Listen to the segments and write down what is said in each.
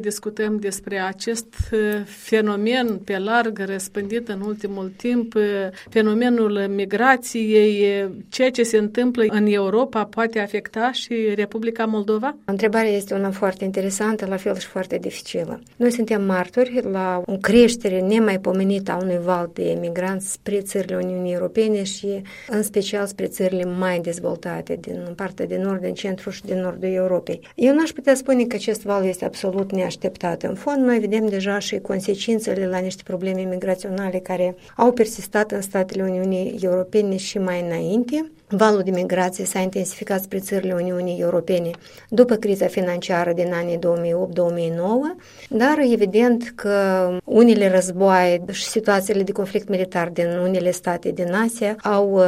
discutăm despre acest fenomen pe larg răspândit în ultimul timp, fenomenul migrației, ceea ce se întâmplă în Europa poate afecta și Republica Moldova? Întrebarea este una foarte interesantă, la fel și foarte dificilă. Noi suntem martori la o creștere nemaipomenită a unui val de emigranți spre țările Uniunii Europene și în special spre țările mai dezvoltate din partea de nord, din centru și din nordul Europei. Eu n-aș putea spune că acest val este absolut neașteptat. În fond, noi vedem deja și consecințele la niște probleme migraționale care au persistat în statele Uniunii Europene și mai înainte. Valul de migrație s-a intensificat spre țările Uniunii Europene după criza financiară din anii 2008-2009, dar evident că unele războaie și situațiile de conflict militar din unele state din Asia au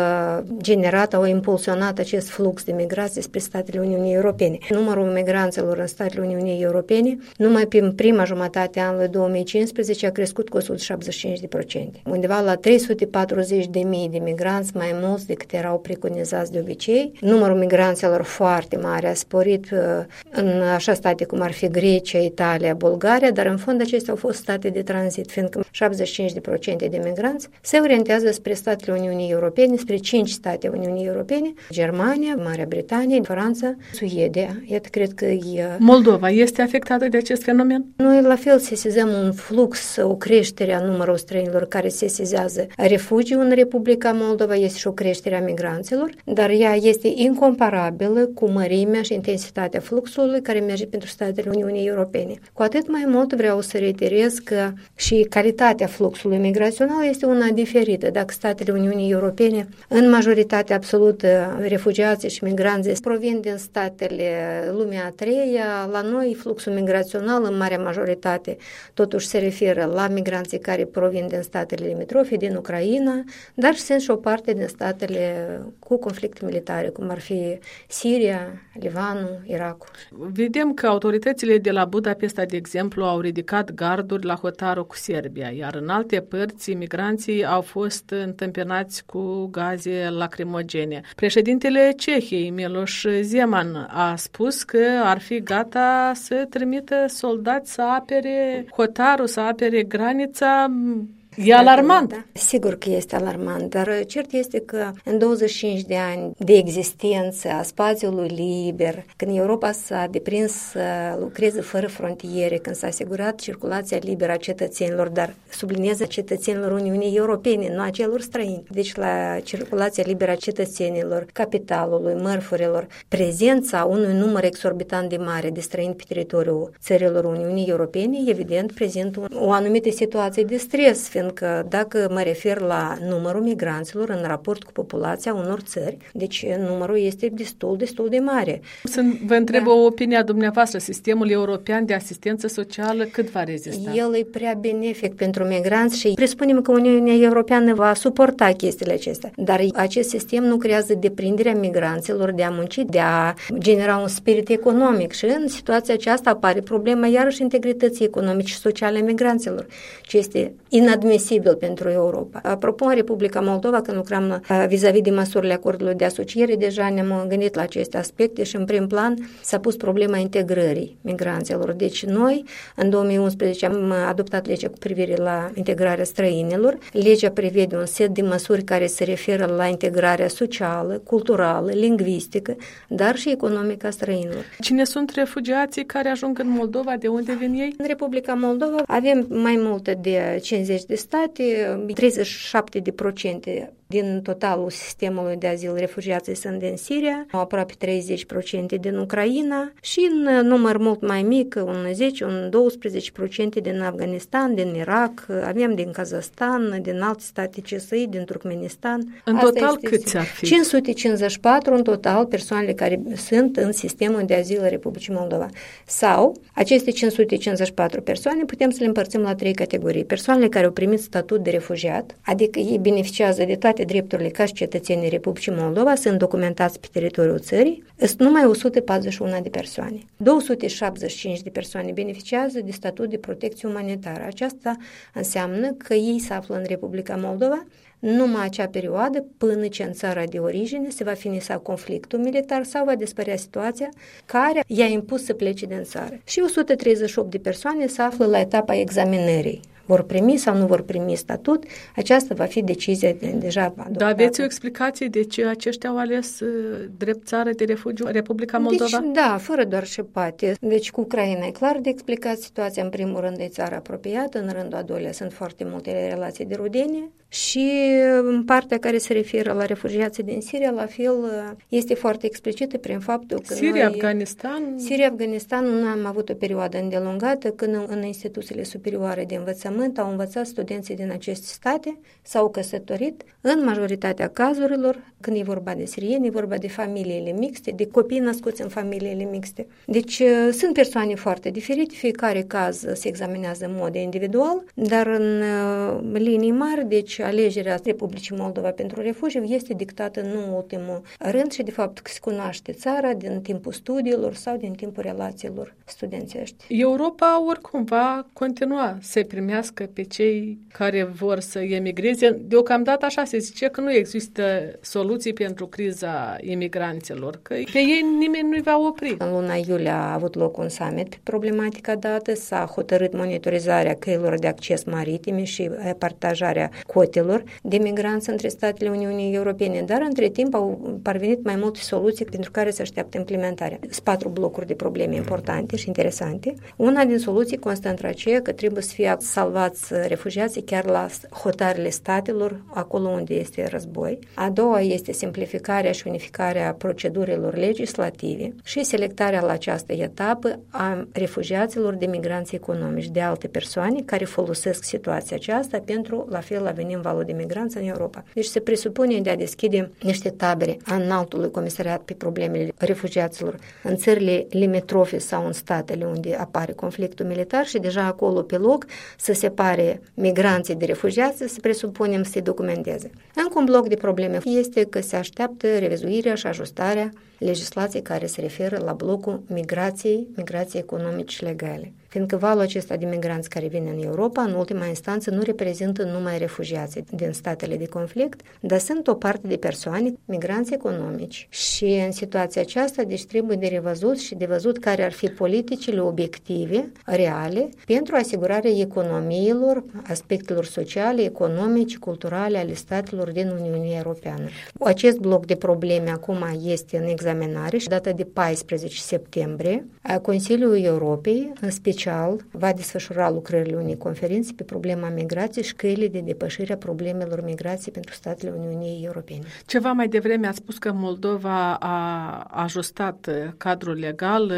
impulsionat acest flux de migrație spre statele Uniunii Europene. Numărul migranților în statele Uniunii Europene, numai prin prima jumătate a anului 2015, a crescut cu 175%, undeva la 340.000 de migranți mai mulți decât erau preconizați de obicei. Numărul migranților foarte mare a sporit în așa state cum ar fi Grecia, Italia, Bulgaria, dar în fond acestea au fost state de tranzit, fiindcă 75% de migranți se orientează spre statele Uniunii Europene, spre 5 state Uniunii Europene: Germania, Marea Britanie, Franța, Suedia. Iată, cred că Moldova este afectată de acest fenomen? Noi la fel sesizăm un flux, o creștere a numărului străinilor care sesizează refugiu în Republica Moldova, este și o creștere a migranților, dar ea este incomparabilă cu mărimea și intensitatea fluxului care merge pentru statele Uniunii Europene. Cu atât mai mult vreau să reiterez că și calitatea fluxului migrațional este una diferită. Dacă statele Uniunii Europene, în majoritatea absolută, refugiații și migranții provin din statele lumea a treia, la noi fluxul migrațional în marea majoritate totuși se referă la migranții care provin din statele limitrofe, din Ucraina, dar sunt și o parte din statele cu conflicte militare, cum ar fi Siria, Libanul, Irakul. Vedem că autoritățile de la Budapesta, de exemplu, au ridicat garduri la hotarul cu Serbia, iar în alte părți migranții au fost întâmpinați cu gaze lacrimogene. Președintele Cehiei, Miloš Zeman, a spus că ar fi gata să trimită soldați să apere hotarul, să apere granița. E alarmant. Da. Sigur că este alarmant, dar cert este că în 25 de ani de existență a spațiului liber, când Europa s-a deprins să lucreze fără frontiere, când s-a asigurat circulația liberă a cetățenilor, dar subliniez a cetățenilor Uniunii Europene, nu a celor străini. Deci la circulația liberă a cetățenilor, capitalului, mărfurilor, prezența unui număr exorbitant de mare de străini pe teritoriul țărilor Uniunii Europene, evident, prezintă o anumită situație de stres, fiindcă dacă mă refer la numărul migranților în raport cu populația unor țări, deci numărul este destul de mare. Vă întreb o opinie dumneavoastră, sistemul european de asistență socială cât va rezista? El e prea benefic pentru migranți și presupunem că Uniunea Europeană va suporta chestiile acestea. Dar acest sistem nu creează deprinderea migranților de a munci, de a genera un spirit economic și în situația aceasta apare problema iarăși integrității economice și sociale a migranților, ce este inadmisibil pentru Europa. Apropo, în Republica Moldova, când lucram vis-a-vis de măsurile acordului de asociere, deja ne-am gândit la aceste aspecte și în prim plan s-a pus problema integrării migranților. Deci noi, în 2011, am adoptat legea cu privire la integrarea străinilor. Legea prevede un set de măsuri care se referă la integrarea socială, culturală, lingvistică, dar și economică a străinilor. Cine sunt refugiații care ajung în Moldova? De unde vin ei? În Republica Moldova avem mai multe de 50 de state, 37% din totalul sistemului de azil refugiații sunt din Siria, aproape 30% din Ucraina și în număr mult mai mic, un 10, un 12% din Afganistan, din Irak, avem din Kazahstan, din alte state CSI, din Turkmenistan. În total câți ar fi? 554 în total persoanele care sunt în sistemul de azil Republicii Moldova. Sau aceste 554 persoane putem să le împărțim la 3 categorii. Persoanele care au primit statut de refugiat, adică ei beneficiază de toate toate drepturile ca și cetățenii Republicii Moldova sunt documentați pe teritoriul țării, sunt numai 141 de persoane. 275 de persoane beneficiază de statut de protecție umanitară. Aceasta înseamnă că ei se află în Republica Moldova numai acea perioadă până ce în țara de origine se va finisa conflictul militar sau va dispărea situația care i-a impus să plece din țară. Și 138 de persoane se află la etapa examinării. Vor primi sau nu vor primi statut, aceasta va fi decizia deja adoptată. Dar aveți o explicație de ce aceștia au ales drept țară de refugiu Republica Moldova? Deci, da, fără doar și poate. Deci cu Ucraina e clar de explicat situația. În primul rând e țară apropiată, în rândul a doilea sunt foarte multe relații de rudenie și în partea care se referă la refugiații din Siria, la fel, este foarte explicită prin faptul că Siria-Afganistan, noi am avut o perioadă îndelungată când în instituțiile superioare de învățământ au învățat studenții din aceste state, s-au căsătorit. În majoritatea cazurilor, când e vorba de sirieni, e vorba de familiile mixte, de copii născuți în familiile mixte. Deci sunt persoane foarte diferite, fiecare caz se examinează în mod individual, dar în linii mari, deci alegerea Republicii Moldova pentru refugiu este dictată nu în ultimul rând și de fapt că se cunoaște țara din timpul studiilor sau din timpul relațiilor studențești. Europa oricum va continua să primească pe cei care vor să emigreze. Deocamdată așa se zice că nu există soluții pentru criza imigranților, că pe ei nimeni nu-i va opri. În luna iulie a avut loc un summit pe problematica dată, s-a hotărât monitorizarea căilor de acces maritime și partajarea cotelor de migranți între statele Uniunii Europene, dar între timp au parvenit mai multe soluții pentru care se așteaptă implementarea. Sunt 4 blocuri de probleme importante și interesante. Una din soluții constă într-aceea că trebuie să fie salvați refugiații chiar la hotarele statelor, acolo unde este război. A doua este simplificarea și unificarea procedurilor legislative și selectarea la această etapă a refugiaților de migranți economici, de alte persoane care folosesc situația aceasta pentru, la fel, a veni în valul de migranți în Europa. Deci se presupune de a deschide niște tabere a înaltului comisariat pe problemele refugiaților în țările limitrofe sau în statele unde apare conflictul militar și deja acolo pe loc să separe migranții de refugiați, să presupunem să se documenteze. Încă un bloc de probleme este că se așteaptă revizuirea și ajustarea legislației care se referă la blocul migrației economice și legale. Fiindcă valul acesta de migranți care vin în Europa, în ultima instanță, nu reprezintă numai refugiații din statele de conflict, dar sunt o parte de persoane, migranți economici. Și în situația aceasta, deci trebuie de revăzut și de văzut care ar fi politicile obiective, reale, pentru asigurarea economiilor, aspectelor sociale, economice, culturale ale statelor din Uniunea Europeană. Acest bloc de probleme acum este în examinare și data de 14 septembrie, Consiliul Europei, în special, va desfășura lucrările unei conferințe pe problema migrației și căile de depășire a problemelor migrației pentru statele Uniunii Europene. Ceva mai devreme ați spus că Moldova a ajustat cadrul legal.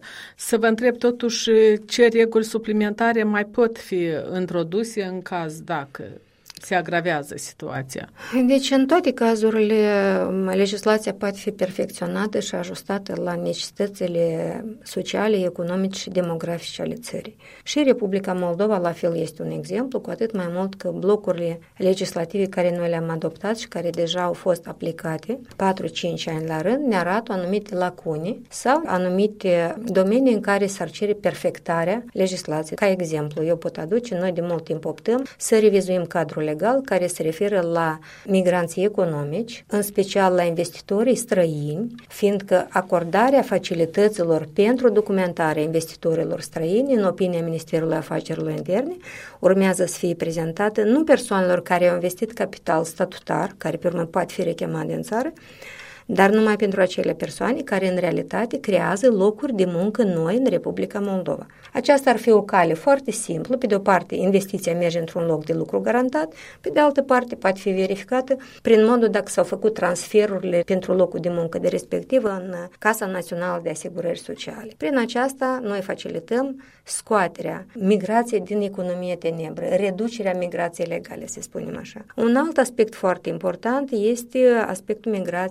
Să vă întreb totuși ce reguli suplimentare mai pot fi introduse în caz dacă se agravează situația. Deci, în toate cazurile, legislația poate fi perfecționată și ajustată la necesitățile sociale, economice și demografice ale țării. Și Republica Moldova, la fel, este un exemplu, cu atât mai mult că blocurile legislative care noi le-am adoptat și care deja au fost aplicate 4-5 ani la rând, ne arată anumite lacune sau anumite domenii în care s-ar cere perfectarea legislației. Ca exemplu, eu pot aduce, noi de mult timp optăm să revizuim cadrul legal care se referă la migranții economici, în special la investitorii străini, fiindcă acordarea facilităților pentru documentarea investitorilor străini, în opinia Ministerului Afacerilor Interne, urmează să fie prezentată nu persoanelor care au investit capital statutar, care pe urmă poate fi rechemat din țară, dar numai pentru acele persoane care în realitate creează locuri de muncă noi în Republica Moldova. Aceasta ar fi o cale foarte simplă. Pe de o parte, investiția merge într-un loc de lucru garantat, pe de altă parte, poate fi verificată prin modul dacă s-au făcut transferurile pentru locul de muncă de respectiv în Casa Națională de Asigurări Sociale. Prin aceasta, noi facilităm scoaterea migrației din economie tenebră, reducerea migrației legale, să spunem așa. Un alt aspect foarte important este aspectul migrației în scop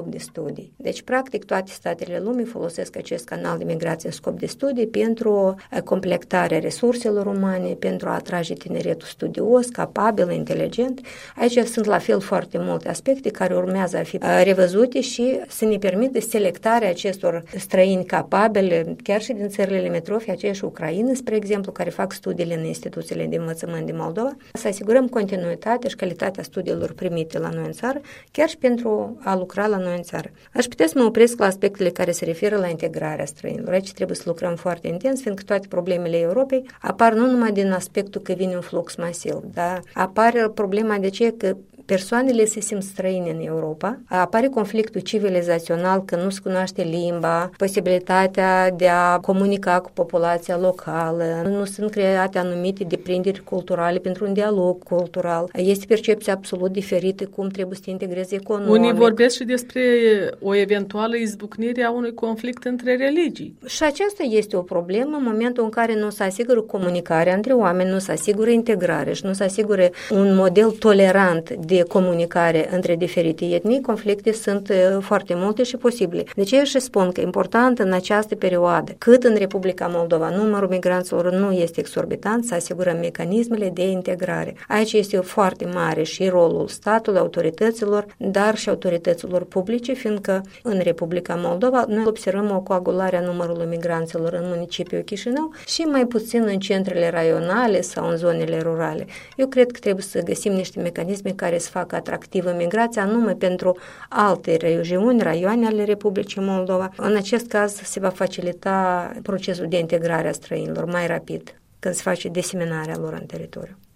scop de studii. Deci, practic, toate statele lumii folosesc acest canal de migrație în scop de studii pentru completarea resurselor umane, pentru a atrage tineretul studios, capabil, inteligent. Aici sunt la fel foarte multe aspecte care urmează a fi revăzute și să ne permită selectarea acestor străini capabili, chiar și din țările limitrofe, aceeași Ucraina, spre exemplu, care fac studiile în instituțiile de învățământ din Moldova, să asigurăm continuitatea și calitatea studiilor primite la noi în țară, chiar și pentru a lucra la noi în țară. Aș putea să mă opresc la aspectele care se referă la integrarea străinilor. Aici trebuie să lucrăm foarte intens, fiindcă toate problemele Europei apar nu numai din aspectul că vine un flux masiv, dar apare problema de ce că persoanele se simt străine în Europa, apare conflictul civilizațional că nu se cunoaște limba, posibilitatea de a comunica cu populația locală, nu sunt create anumite deprinderi culturale pentru un dialog cultural. Este percepția absolut diferită cum trebuie să te integrezi economic. Unii vorbesc și despre o eventuală izbucnire a unui conflict între religii. Și aceasta este o problemă în momentul în care nu se asigură comunicarea între oameni, nu se asigură integrare și nu se asigură un model tolerant de comunicare între diferite etnii, conflicte sunt foarte multe și posibile. De ce eu și spun că e important în această perioadă, cât în Republica Moldova numărul migranților nu este exorbitant, să asigurăm mecanismele de integrare. Aici este foarte mare și rolul statului, autorităților, dar și autorităților publice, fiindcă în Republica Moldova noi observăm o coagulare a numărului migranților în municipiul Chișinău și mai puțin în centrele raionale sau în zonele rurale. Eu cred că trebuie să găsim niște mecanisme care să facă atractivă migrația anume pentru alte regiuni, raioane ale Republicii Moldova. În acest caz se va facilita procesul de integrare a străinilor mai rapid când se face diseminarea lor în teritoriu.